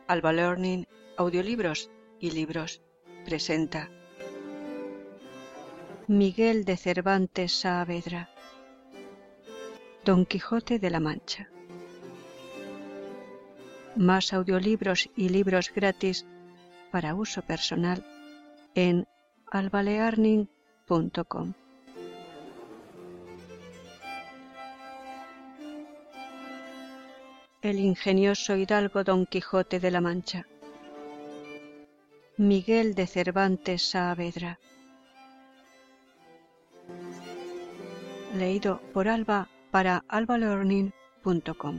Alba Learning, Audiolibros y Libros presenta Miguel de Cervantes Saavedra, Don Quijote de la Mancha. Más audiolibros y libros gratis para uso personal en albalearning.com. El ingenioso hidalgo Don Quijote de la Mancha. Miguel de Cervantes Saavedra. Leído por Alba para albalearning.com.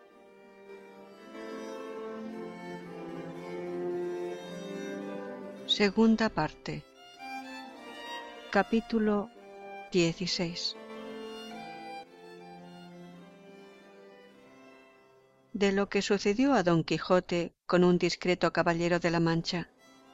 Segunda parte. Capítulo 16. De lo que sucedió a Don Quijote con un discreto caballero de la Mancha.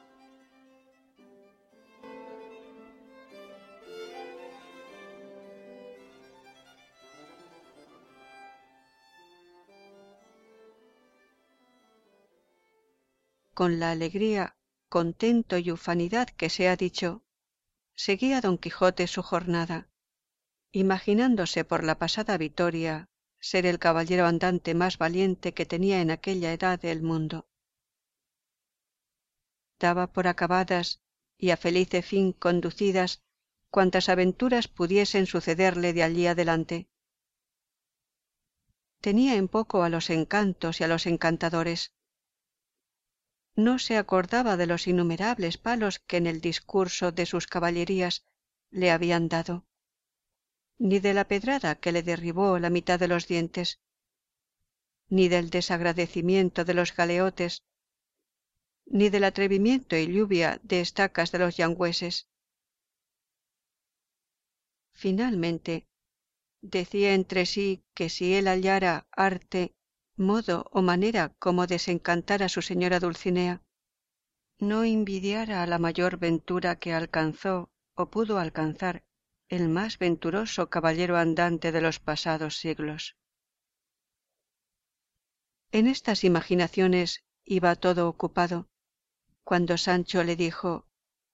Con la alegría, contento y ufanidad que se ha dicho, seguía Don Quijote su jornada, imaginándose por la pasada vitoria ser el caballero andante más valiente que tenía en aquella edad del mundo. Daba por acabadas y a felice fin conducidas cuantas aventuras pudiesen sucederle de allí adelante. Tenía en poco a los encantos y a los encantadores. No se acordaba de los innumerables palos que en el discurso de sus caballerías le habían dado, ni de la pedrada que le derribó la mitad de los dientes, ni del desagradecimiento de los galeotes, ni del atrevimiento y lluvia de estacas de los yangüeses. Finalmente, decía entre sí que si él hallara arte, modo o manera como desencantar a su señora Dulcinea, no envidiara a la mayor ventura que alcanzó o pudo alcanzar el más venturoso caballero andante de los pasados siglos. En estas imaginaciones iba todo ocupado, cuando Sancho le dijo: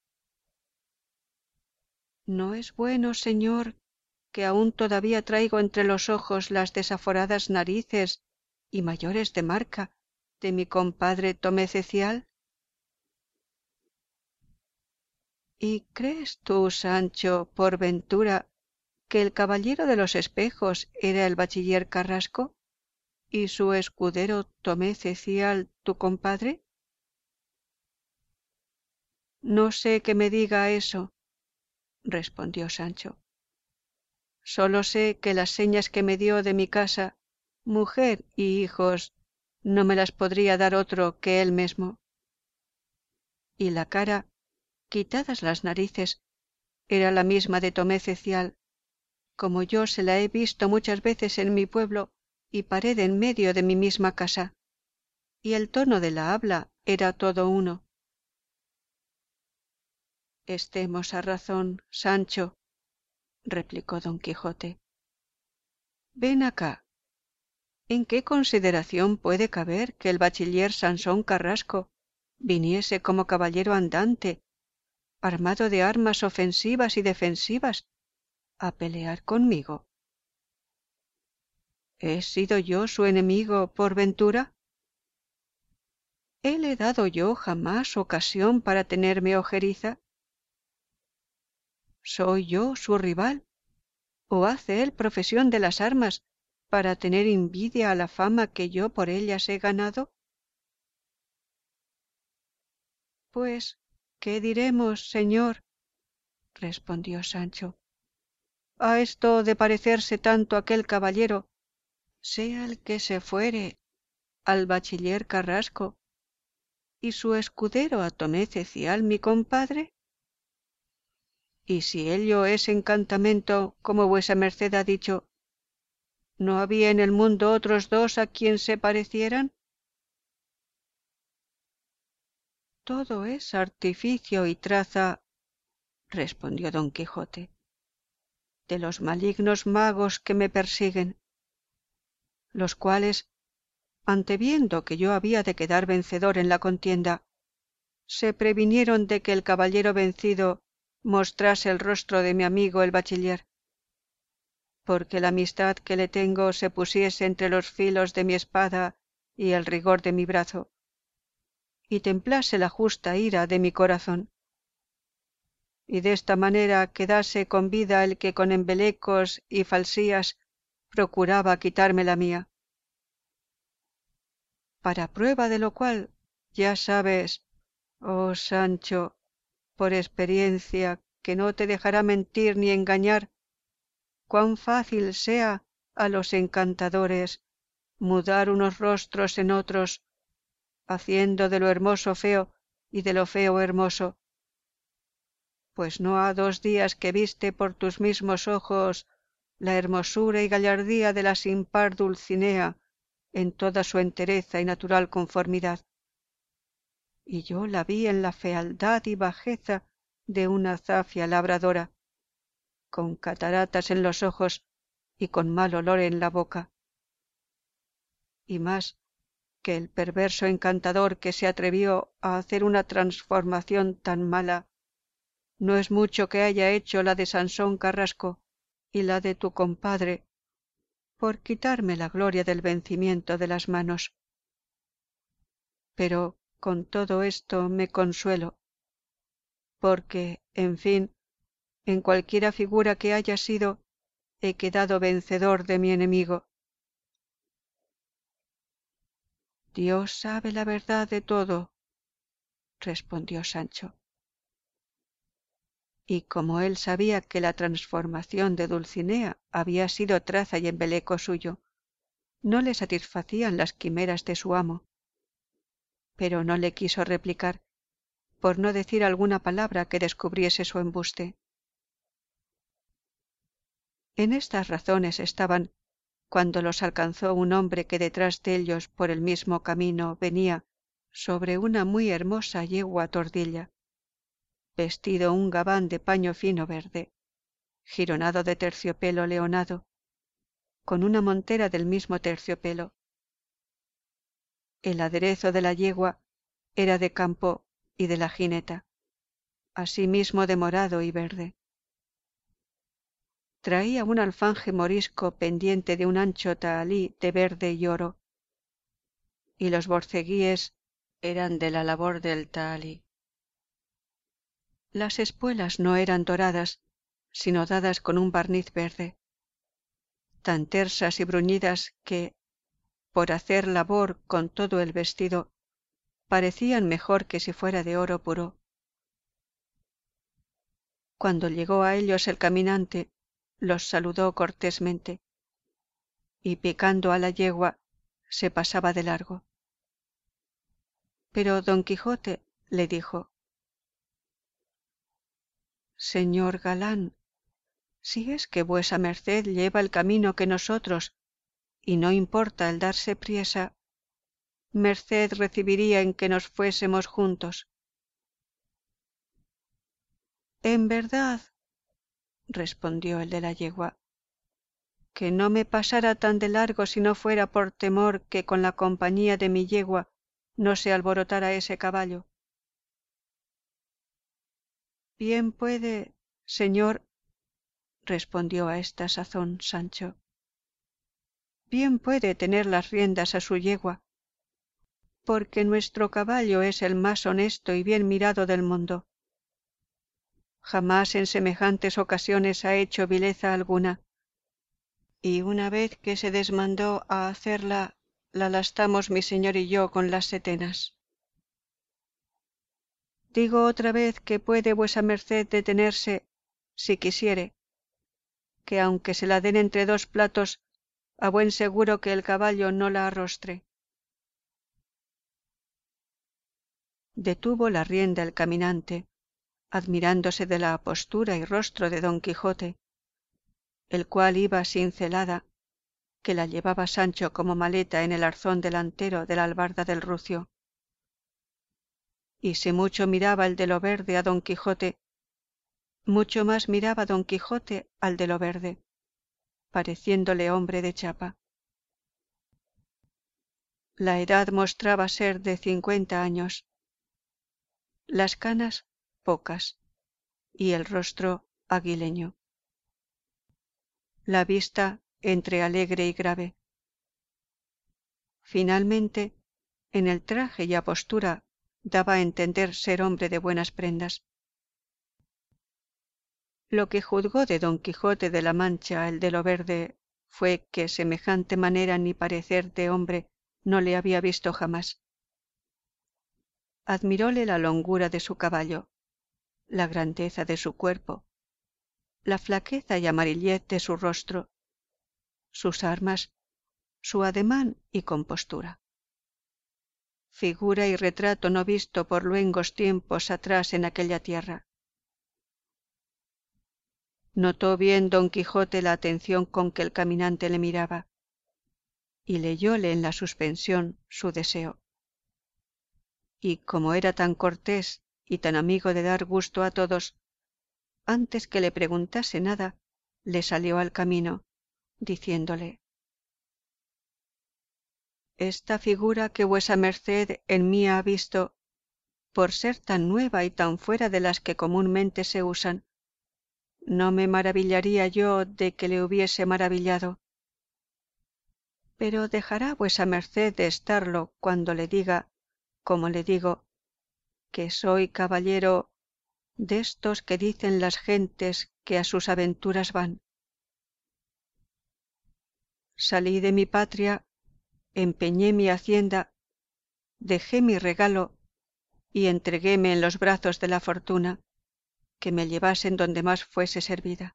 «¿No es bueno, señor, que aún todavía traigo entre los ojos las desaforadas narices y mayores de marca de mi compadre Tomé Cecial? ¿Y crees tú, Sancho, por ventura, que el caballero de los espejos era el bachiller Carrasco y su escudero Tomé Cecial tu compadre?» «No sé que me diga eso», respondió Sancho. «Sólo sé que las señas que me dio de mi casa, mujer y hijos, no me las podría dar otro que él mismo. Y la cara, quitadas las narices, era la misma de Tomé Cecial, como yo se la he visto muchas veces en mi pueblo y pared en medio de mi misma casa, y el tono de la habla era todo uno». «Estemos a razón, Sancho», replicó Don Quijote. «Ven acá. ¿En qué consideración puede caber que el bachiller Sansón Carrasco viniese como caballero andante, armado de armas ofensivas y defensivas, a pelear conmigo? ¿He sido yo su enemigo por ventura? ¿He le dado yo jamás ocasión para tenerme ojeriza? ¿Soy yo su rival? ¿O hace él profesión de las armas para tener envidia a la fama que yo por ellas he ganado? Pues, ¿qué diremos, señor?, respondió Sancho, «a esto de parecerse tanto aquel caballero, sea el que se fuere, al bachiller Carrasco, y su escudero a Tomé Cecial mi compadre? Y si ello es encantamento, como vuesa merced ha dicho, ¿no había en el mundo otros dos a quien se parecieran?» «Todo es artificio y traza», respondió Don Quijote, «de los malignos magos que me persiguen, los cuales, anteviendo que yo había de quedar vencedor en la contienda, se previnieron de que el caballero vencido mostrase el rostro de mi amigo el bachiller, porque la amistad que le tengo se pusiese entre los filos de mi espada y el rigor de mi brazo, y templase la justa ira de mi corazón, y de esta manera quedase con vida el que con embelecos y falsías procuraba quitarme la mía. Para prueba de lo cual, ya sabes, oh Sancho, por experiencia que no te dejará mentir ni engañar, cuán fácil sea a los encantadores mudar unos rostros en otros, haciendo de lo hermoso feo y de lo feo hermoso. Pues no ha 2 días que viste por tus mismos ojos la hermosura y gallardía de la sin par Dulcinea en toda su entereza y natural conformidad, y yo la vi en la fealdad y bajeza de una zafia labradora, con cataratas en los ojos y con mal olor en la boca. Y más, que el perverso encantador que se atrevió a hacer una transformación tan mala, no es mucho que haya hecho la de Sansón Carrasco y la de tu compadre, por quitarme la gloria del vencimiento de las manos. Pero con todo esto me consuelo, porque, en fin, en cualquiera figura que haya sido, he quedado vencedor de mi enemigo. Dios sabe la verdad de todo, respondió Sancho. Y como él sabía que la transformación de Dulcinea había sido traza y embeleco suyo, no le satisfacían las quimeras de su amo, pero no le quiso replicar, por no decir alguna palabra que descubriese su embuste. En estas razones estaban cuando los alcanzó un hombre que detrás de ellos por el mismo camino venía sobre una muy hermosa yegua tordilla, vestido un gabán de paño fino verde, jironado de terciopelo leonado, con una montera del mismo terciopelo. El aderezo de la yegua era de campo y de la jineta, asimismo de morado y verde. Traía un alfanje morisco pendiente de un ancho tahalí de verde y oro, y los borceguíes eran de la labor del tahalí. Las espuelas no eran doradas, sino dadas con un barniz verde, tan tersas y bruñidas que, por hacer labor con todo el vestido, parecían mejor que si fuera de oro puro. Cuando llegó a ellos el caminante, los saludó cortésmente, y picando a la yegua, se pasaba de largo. Pero don Quijote le dijo: Señor galán, si es que vuesa merced lleva el camino que nosotros, y no importa el darse priesa, merced recibiría en que nos fuésemos juntos. En verdad, respondió el de la yegua, que no me pasara tan de largo si no fuera por temor que con la compañía de mi yegua no se alborotara ese caballo. Bien puede, señor, respondió a esta sazón Sancho, bien puede tener las riendas a su yegua, porque nuestro caballo es el más honesto y bien mirado del mundo. Jamás en semejantes ocasiones ha hecho vileza alguna, y una vez que se desmandó a hacerla, la lastamos mi señor y yo con las setenas. Digo otra vez que puede vuesa merced detenerse, si quisiere, que aunque se la den entre 2 platos, a buen seguro que el caballo no la arrostre. Detuvo la rienda el caminante, admirándose de la apostura y rostro de don Quijote, el cual iba sin celada, que la llevaba Sancho como maleta en el arzón delantero de la albarda del rucio. Y si mucho miraba el de lo verde a don Quijote, mucho más miraba don Quijote al de lo verde, pareciéndole hombre de chapa. La edad mostraba ser de 50 años. Las canas pocas y el rostro aguileño. La vista entre alegre y grave. Finalmente, en el traje y apostura daba a entender ser hombre de buenas prendas. Lo que juzgó de Don Quijote de la Mancha el de lo verde fue que semejante manera ni parecer de hombre no le había visto jamás. Admiróle la longura de su caballo, la grandeza de su cuerpo, la flaqueza y amarillez de su rostro, sus armas, su ademán y compostura. Figura y retrato no visto por luengos tiempos atrás en aquella tierra. Notó bien Don Quijote la atención con que el caminante le miraba, y leyóle en la suspensión su deseo. Y como era tan cortés y tan amigo de dar gusto a todos, antes que le preguntase nada, le salió al camino, diciéndole: Esta figura que vuesa merced en mí ha visto, por ser tan nueva y tan fuera de las que comúnmente se usan, no me maravillaría yo de que le hubiese maravillado. Pero dejará vuesa merced de estarlo cuando le diga, como le digo, que soy caballero destos que dicen las gentes que a sus aventuras van. Salí de mi patria, empeñé mi hacienda, dejé mi regalo y entreguéme en los brazos de la fortuna, que me llevasen donde más fuese servida.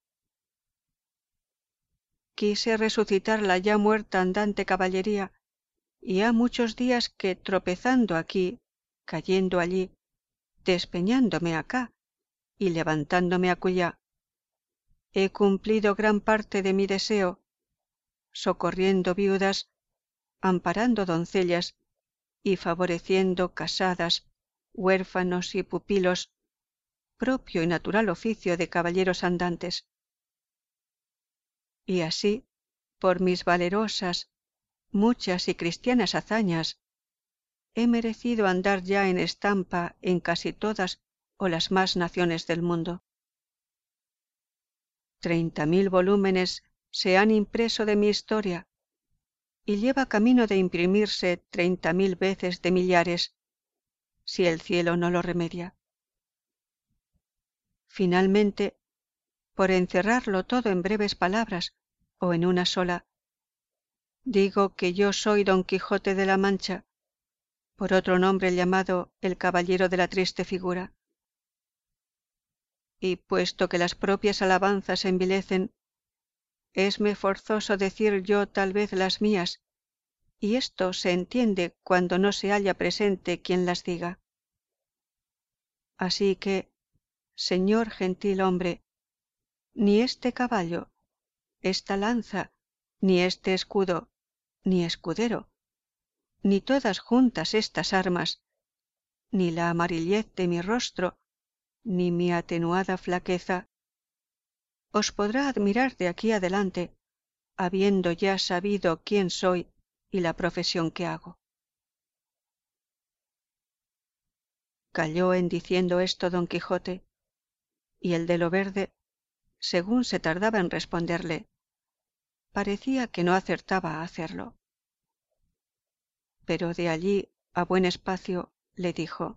Quise resucitar la ya muerta andante caballería, y ha muchos días que tropezando aquí, cayendo allí, despeñándome acá y levantándome acullá, he cumplido gran parte de mi deseo, socorriendo viudas, amparando doncellas y favoreciendo casadas, huérfanos y pupilos, propio y natural oficio de caballeros andantes. Y así, por mis valerosas, muchas y cristianas hazañas, he merecido andar ya en estampa en casi todas o las más naciones del mundo. 30.000 volúmenes se han impreso de mi historia, y lleva camino de imprimirse 30.000 veces de millares, si el cielo no lo remedia. Finalmente, por encerrarlo todo en breves palabras o en una sola, digo que yo soy Don Quijote de la Mancha, por otro nombre llamado el Caballero de la Triste Figura. Y puesto que las propias alabanzas envilecen, esme forzoso decir yo tal vez las mías, y esto se entiende cuando no se halla presente quien las diga. Así que, señor gentil hombre, ni este caballo, esta lanza, ni este escudo, ni escudero, ni todas juntas estas armas, ni la amarillez de mi rostro, ni mi atenuada flaqueza, os podrá admirar de aquí adelante, habiendo ya sabido quién soy y la profesión que hago. Calló en diciendo esto Don Quijote, y el de lo verde, según se tardaba en responderle, parecía que no acertaba a hacerlo. Pero de allí a buen espacio le dijo: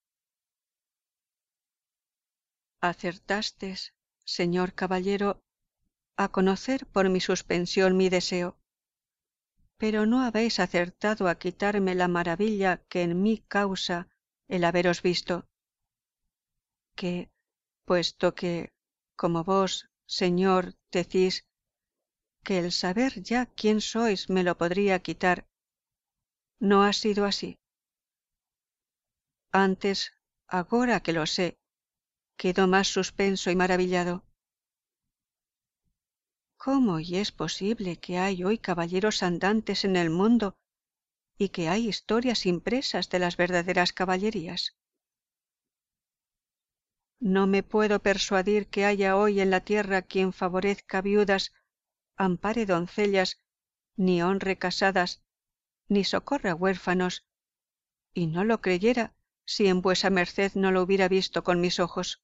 Acertastes, señor caballero, a conocer por mi suspensión mi deseo, pero no habéis acertado a quitarme la maravilla que en mí causa el haberos visto, que, puesto que, como vos, señor, decís, que el saber ya quién sois me lo podría quitar, no ha sido así. Antes, agora que lo sé, quedo más suspenso y maravillado. ¿Cómo y es posible que hay hoy caballeros andantes en el mundo y que hay historias impresas de las verdaderas caballerías? No me puedo persuadir que haya hoy en la tierra quien favorezca viudas, ampare doncellas, ni honre casadas, ni socorre a huérfanos, y no lo creyera si en vuesa merced no lo hubiera visto con mis ojos.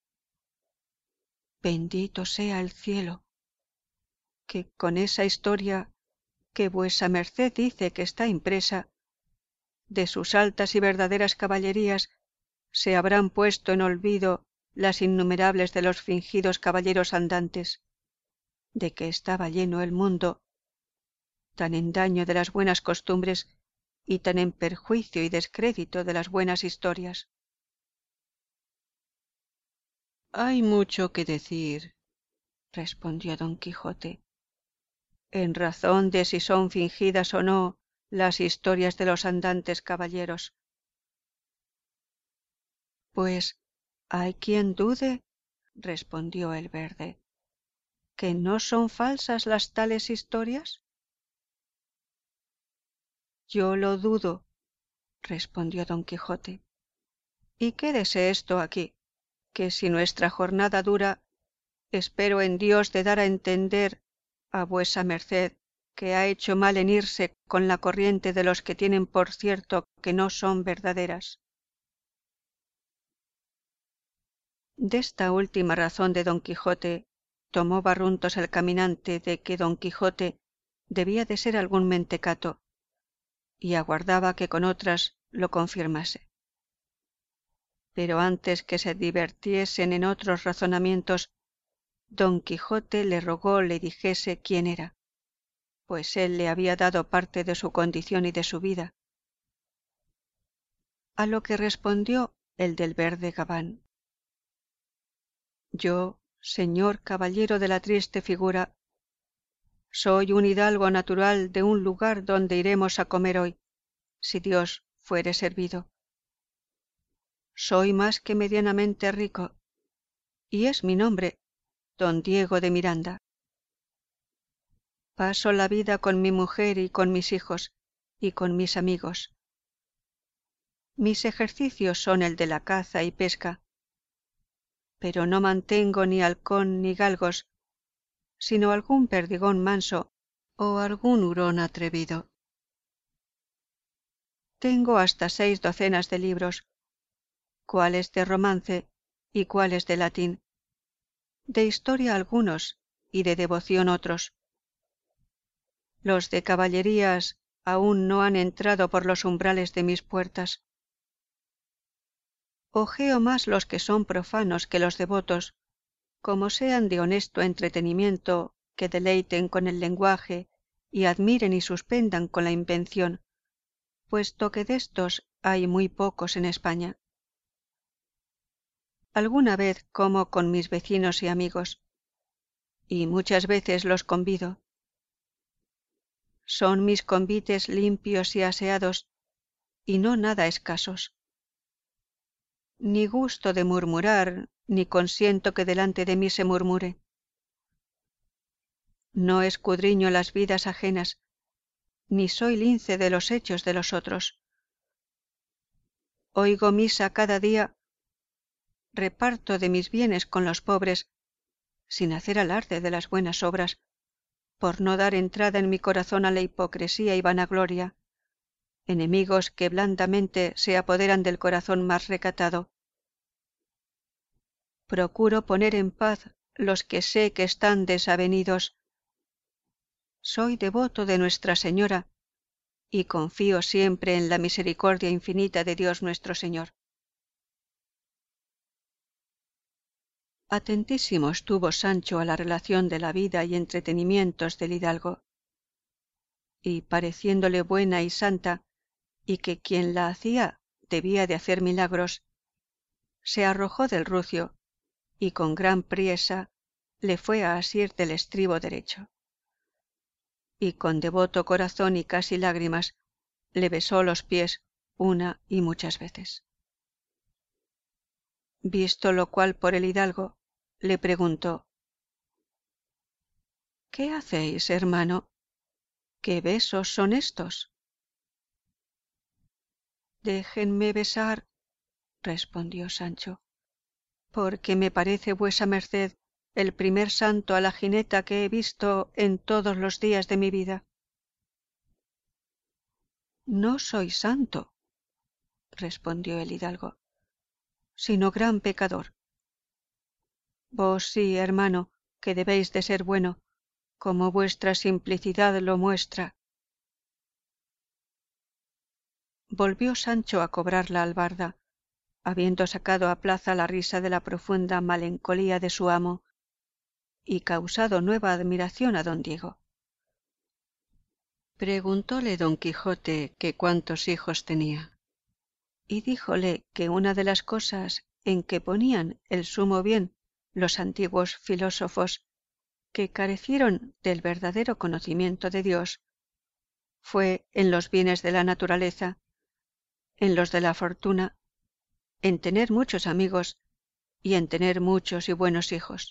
Bendito sea el cielo, que con esa historia que vuesa merced dice que está impresa, de sus altas y verdaderas caballerías se habrán puesto en olvido las innumerables de los fingidos caballeros andantes, de que estaba lleno el mundo, tan en daño de las buenas costumbres y tan en perjuicio y descrédito de las buenas historias. Hay mucho que decir, respondió don Quijote, en razón de si son fingidas o no las historias de los andantes caballeros. Pues hay quien dude, respondió el verde, que no son falsas las tales historias. Yo lo dudo, respondió don Quijote, y quédese esto aquí, que si nuestra jornada dura, espero en Dios de dar a entender a vuesa merced que ha hecho mal en irse con la corriente de los que tienen por cierto que no son verdaderas. Desta última razón de don Quijote tomó barruntos el caminante de que don Quijote debía de ser algún mentecato, y aguardaba que con otras lo confirmase. Pero antes que se divirtiesen en otros razonamientos, don Quijote le rogó le dijese quién era, pues él le había dado parte de su condición y de su vida. A lo que respondió el del verde gabán: yo, señor caballero de la triste figura, soy un hidalgo natural de un lugar donde iremos a comer hoy, si Dios fuere servido. Soy más que medianamente rico, y es mi nombre don Diego de Miranda. Paso la vida con mi mujer y con mis hijos y con mis amigos. Mis ejercicios son el de la caza y pesca, pero no mantengo ni halcón ni galgos, sino algún perdigón manso o algún hurón atrevido. Tengo hasta 6 docenas de libros, cuáles de romance y cuáles de latín, de historia algunos y de devoción otros. Los de caballerías aún no han entrado por los umbrales de mis puertas. Hojeo más los que son profanos que los devotos, como sean de honesto entretenimiento, que deleiten con el lenguaje y admiren y suspendan con la invención, puesto que déstos hay muy pocos en España. Alguna vez como con mis vecinos y amigos, y muchas veces los convido. Son mis convites limpios y aseados, y no nada escasos. Ni gusto de murmurar, ni consiento que delante de mí se murmure. No escudriño las vidas ajenas, ni soy lince de los hechos de los otros. Oigo misa cada día, reparto de mis bienes con los pobres, sin hacer alarde de las buenas obras, por no dar entrada en mi corazón a la hipocresía y vanagloria, enemigos que blandamente se apoderan del corazón más recatado. Procuro poner en paz los que sé que están desavenidos. Soy devoto de Nuestra Señora y confío siempre en la misericordia infinita de Dios nuestro Señor. Atentísimo estuvo Sancho a la relación de la vida y entretenimientos del hidalgo, y pareciéndole buena y santa, y que quien la hacía debía de hacer milagros, se arrojó del rucio, y con gran priesa le fue a asir del estribo derecho. Y con devoto corazón y casi lágrimas le besó los pies una y muchas veces. Visto lo cual por el hidalgo, le preguntó: ¿qué hacéis, hermano? ¿Qué besos son estos? Déjenme besar, respondió Sancho, porque me parece vuesa merced el primer santo a la jineta que he visto en todos los días de mi vida. No soy santo, respondió el hidalgo, sino gran pecador. Vos sí, hermano, que debéis de ser bueno, como vuestra simplicidad lo muestra. Volvió Sancho a cobrar la albarda, habiendo sacado a plaza la risa de la profunda malencolía de su amo, y causado nueva admiración a don Diego. Preguntóle don Quijote que cuántos hijos tenía, y díjole que una de las cosas en que ponían el sumo bien los antiguos filósofos que carecieron del verdadero conocimiento de Dios fue en los bienes de la naturaleza, en los de la fortuna, en tener muchos amigos y en tener muchos y buenos hijos.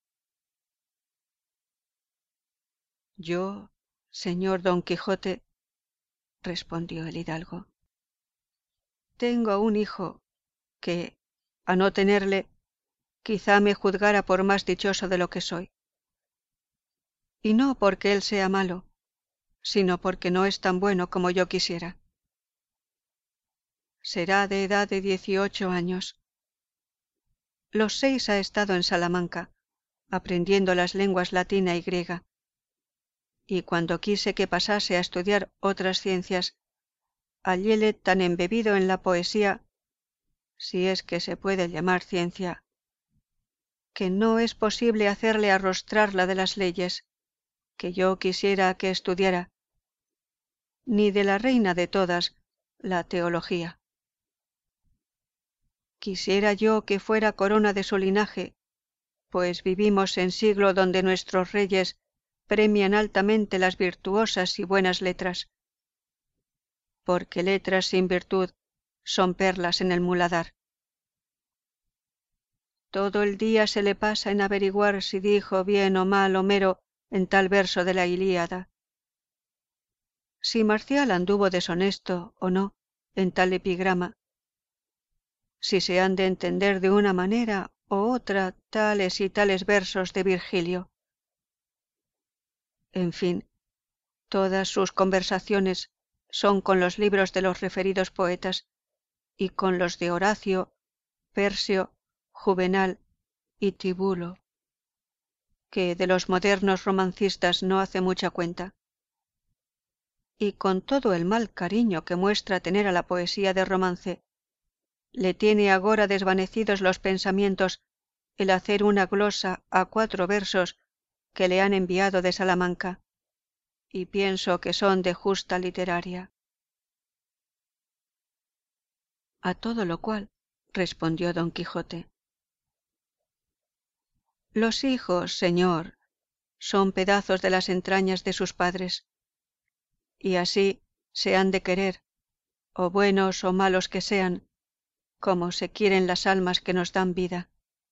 Yo, señor don Quijote, respondió el hidalgo, tengo un hijo que, a no tenerle, quizá me juzgara por más dichoso de lo que soy. Y no porque él sea malo, sino porque no es tan bueno como yo quisiera. Será de edad de 18 años. Los 6 ha estado en Salamanca, aprendiendo las lenguas latina y griega, y cuando quise que pasase a estudiar otras ciencias, halléle tan embebido en la poesía, si es que se puede llamar ciencia, que no es posible hacerle arrostrar la de las leyes, que yo quisiera que estudiara, ni de la reina de todas, la teología. Quisiera yo que fuera corona de su linaje, pues vivimos en siglo donde nuestros reyes premian altamente las virtuosas y buenas letras, porque letras sin virtud son perlas en el muladar. Todo el día se le pasa en averiguar si dijo bien o mal Homero en tal verso de la Ilíada, si Marcial anduvo deshonesto o no en tal epigrama, si se han de entender de una manera o otra tales y tales versos de Virgilio. En fin, todas sus conversaciones son con los libros de los referidos poetas y con los de Horacio, Persio, Juvenal y Tibulo, que de los modernos romancistas no hace mucha cuenta. Y con todo el mal cariño que muestra tener a la poesía de romance, le tiene agora desvanecidos los pensamientos el hacer una glosa a 4 versos que le han enviado de Salamanca, y pienso que son de justa literaria. A todo lo cual respondió don Quijote: los hijos, señor, son pedazos de las entrañas de sus padres, y así se han de querer, o buenos o malos que sean, como se quieren las almas que nos dan vida.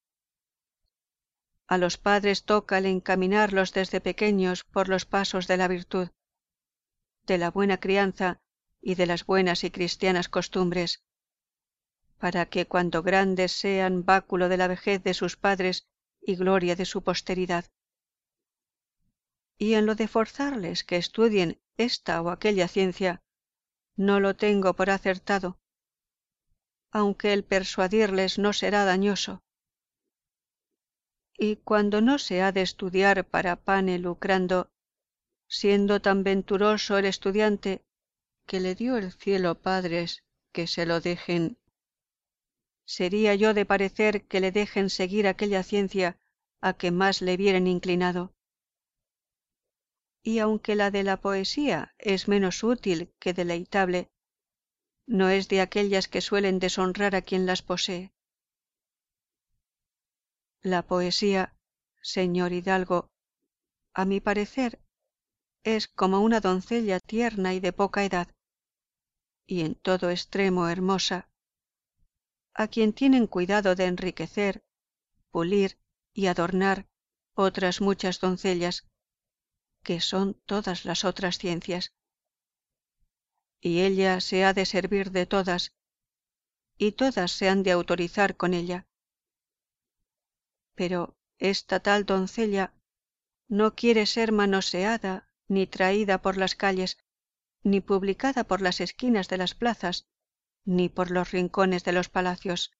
A los padres toca el encaminarlos desde pequeños por los pasos de la virtud, de la buena crianza y de las buenas y cristianas costumbres, para que cuando grandes sean báculo de la vejez de sus padres y gloria de su posteridad. Y en lo de forzarles que estudien esta o aquella ciencia, no lo tengo por acertado, aunque el persuadirles no será dañoso. Y cuando no se ha de estudiar para pane lucrando, siendo tan venturoso el estudiante que le dio el cielo padres que se lo dejen, sería yo de parecer que le dejen seguir aquella ciencia a que más le vieren inclinado. Y aunque la de la poesía es menos útil que deleitable, no es de aquellas que suelen deshonrar a quien las posee. La poesía, señor hidalgo, a mi parecer, es como una doncella tierna y de poca edad, y en todo extremo hermosa, a quien tienen cuidado de enriquecer, pulir y adornar otras muchas doncellas, que son todas las otras ciencias. Y ella se ha de servir de todas, y todas se han de autorizar con ella. Pero esta tal doncella no quiere ser manoseada ni traída por las calles, ni publicada por las esquinas de las plazas, ni por los rincones de los palacios.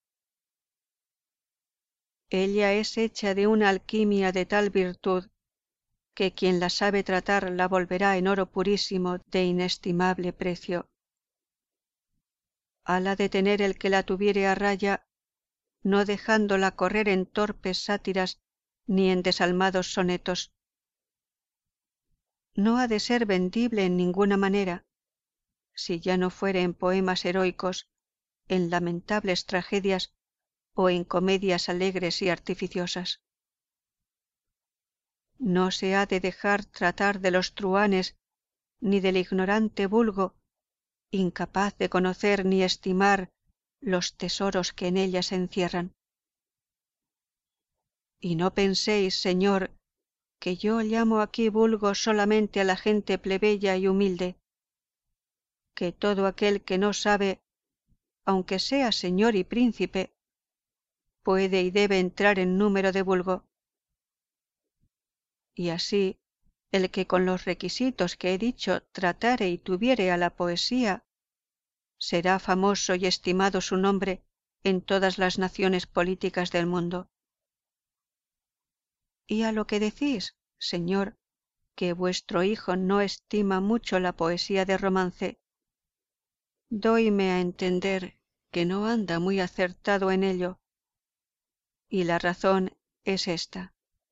Ella es hecha de una alquimia de tal virtud que quien la sabe tratar la volverá en oro purísimo de inestimable precio. Hala de tener el que la tuviere a raya, no dejándola correr en torpes sátiras ni en desalmados sonetos. No ha de ser vendible en ninguna manera, si ya no fuere en poemas heroicos, en lamentables tragedias o en comedias alegres y artificiosas. No se ha de dejar tratar de los truhanes ni del ignorante vulgo, incapaz de conocer ni estimar los tesoros que en ella se encierran. Y no penséis, Señor, que yo llamo aquí vulgo solamente a la gente plebeya y humilde, que todo aquel que no sabe, aunque sea señor y príncipe, puede y debe entrar en número de vulgo. Y así, el que con los requisitos que he dicho tratare y tuviere a la poesía, será famoso y estimado su nombre en todas las naciones políticas del mundo. Y a lo que decís, Señor, que vuestro hijo no estima mucho la poesía de romance, doyme a entender que no anda muy acertado en ello, y la razón es esta.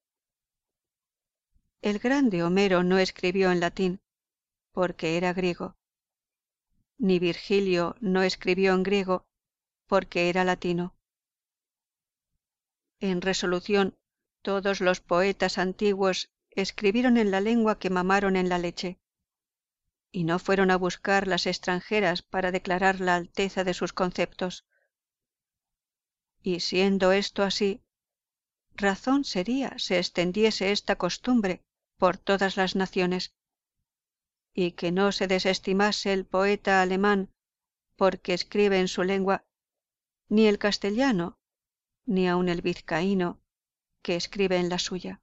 El grande Homero no escribió en latín, porque era griego, ni Virgilio no escribió en griego, porque era latino. En resolución, todos los poetas antiguos escribieron en la lengua que mamaron en la leche, y no fueron a buscar las extranjeras para declarar la alteza de sus conceptos. Y siendo esto así, razón sería se extendiese esta costumbre por todas las naciones, y que no se desestimase el poeta alemán porque escribe en su lengua, ni el castellano, ni aun el vizcaíno, que escribe en la suya.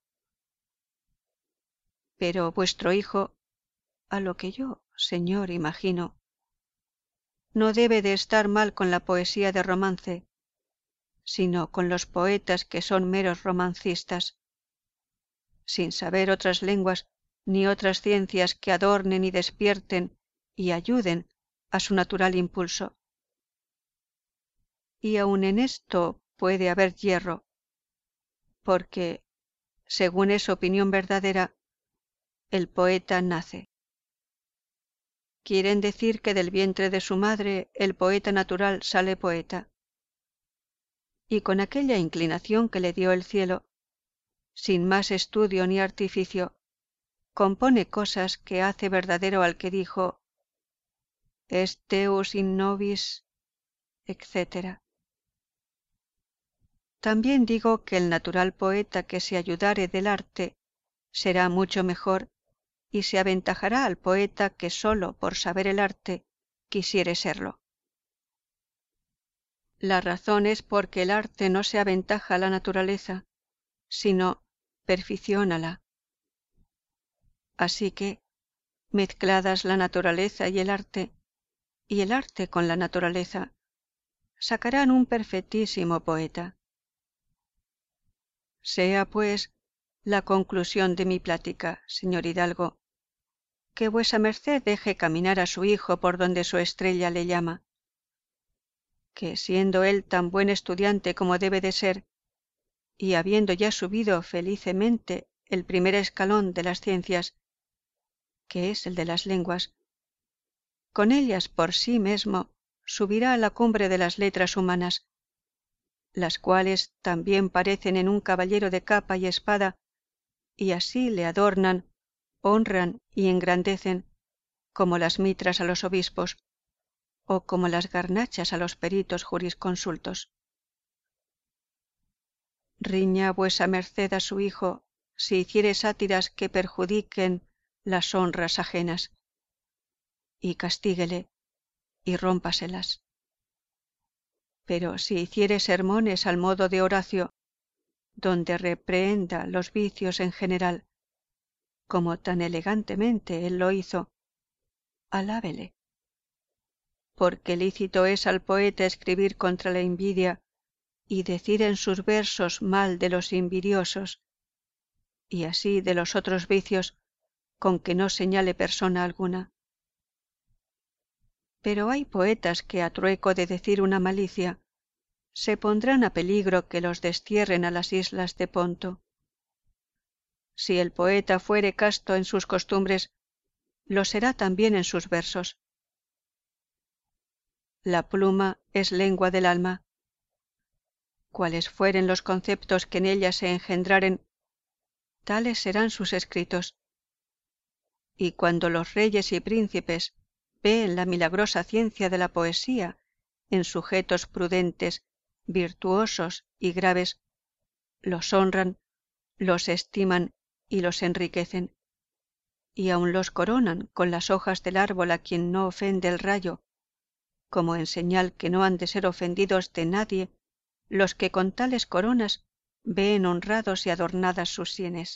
Pero vuestro hijo, a lo que yo, Señor, imagino, no debe de estar mal con la poesía de romance, sino con los poetas que son meros romancistas, sin saber otras lenguas ni otras ciencias que adornen y despierten y ayuden a su natural impulso. Y aun en esto puede haber yerro, porque, según es opinión verdadera, el poeta nace. Quieren decir que del vientre de su madre el poeta natural sale poeta. Y con aquella inclinación que le dio el cielo, sin más estudio ni artificio, compone cosas que hace verdadero al que dijo est Deus in nobis, etc. También digo que el natural poeta que se ayudare del arte será mucho mejor y se aventajará al poeta que sólo por saber el arte quisiere serlo. La razón es porque el arte no se aventaja a la naturaleza, sino perficiónala. Así que, mezcladas la naturaleza y el arte con la naturaleza, sacarán un perfectísimo poeta. Sea, pues, la conclusión de mi plática, señor hidalgo, que vuesa merced deje caminar a su hijo por donde su estrella le llama, que siendo él tan buen estudiante como debe de ser, y habiendo ya subido felicemente el primer escalón de las ciencias, que es el de las lenguas, con ellas por sí mesmo subirá a la cumbre de las letras humanas, las cuales también parecen en un caballero de capa y espada, y así le adornan, honran y engrandecen, como las mitras a los obispos, o como las garnachas a los peritos jurisconsultos. Riña vuesa merced a su hijo si hiciere sátiras que perjudiquen las honras ajenas, y castíguele y rómpaselas. Pero si hiciere sermones al modo de Horacio, donde reprehenda los vicios en general, como tan elegantemente él lo hizo, alábele. Porque lícito es al poeta escribir contra la envidia y decir en sus versos mal de los invidiosos, y así de los otros vicios con que no señale persona alguna. Pero hay poetas que a trueco de decir una malicia se pondrán a peligro que los destierren a las islas de Ponto. Si el poeta fuere casto en sus costumbres, lo será también en sus versos. La pluma es lengua del alma. Cuales fueren los conceptos que en ella se engendraren, tales serán sus escritos. Y cuando los reyes y príncipes ven la milagrosa ciencia de la poesía en sujetos prudentes, virtuosos y graves, los honran, los estiman y los enriquecen, y aun los coronan con las hojas del árbol a quien no ofende el rayo, como en señal que no han de ser ofendidos de nadie los que con tales coronas ven honrados y adornadas sus sienes.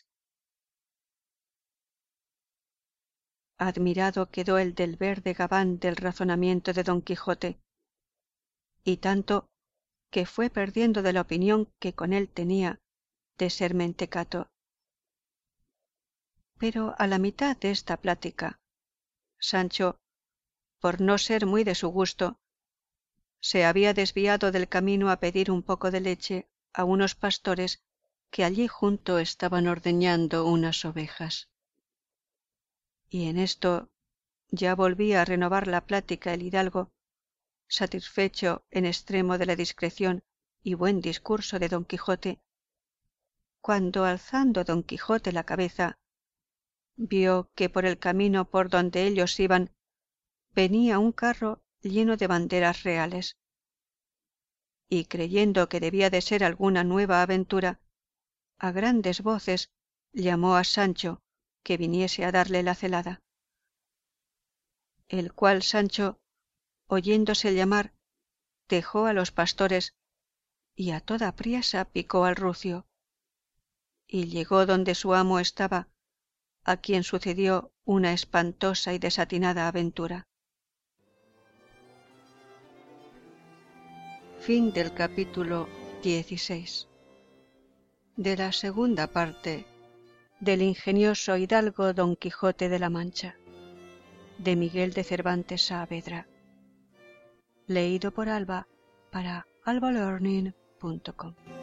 Admirado quedó el del verde gabán del razonamiento de Don Quijote, y tanto que fue perdiendo de la opinión que con él tenía de ser mentecato. Pero a la mitad de esta plática, Sancho, por no ser muy de su gusto, se había desviado del camino a pedir un poco de leche a unos pastores que allí junto estaban ordeñando unas ovejas. Y en esto ya volvía a renovar la plática el hidalgo, satisfecho en extremo de la discreción y buen discurso de Don Quijote, cuando alzando Don Quijote la cabeza, vio que por el camino por donde ellos iban venía un carro lleno de banderas reales, y creyendo que debía de ser alguna nueva aventura, a grandes voces llamó a Sancho que viniese a darle la celada. El cual Sancho, oyéndose llamar, dejó a los pastores y a toda priesa picó al rucio, y llegó donde su amo estaba, a quien sucedió una espantosa y desatinada aventura. Fin del capítulo 16. De la segunda parte del ingenioso hidalgo Don Quijote de la Mancha, de Miguel de Cervantes Saavedra, leído por Alba para albalearning.com.